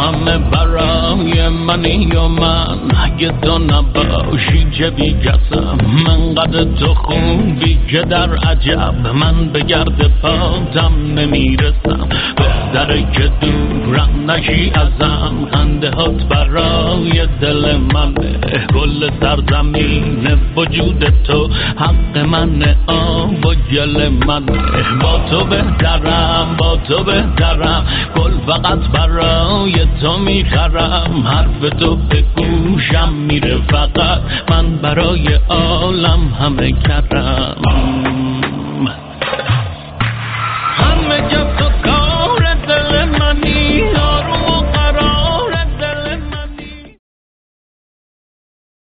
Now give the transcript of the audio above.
همه برای منی و من، اگه تو نباشی چه بی کسم. من قد تو خوبی که در عجب، من به گرد پاتم نمیرسم. بهتره که دورم نشی ازم، خنده هات برای دل منه. کل سرزمین وجود تو حق منه، آب و گل منه. با تو بهترم، با تو بهترم، گل فقط برای تو میخرم. حرف تو به گوشم میره فقط، من برای عالم همه کرم.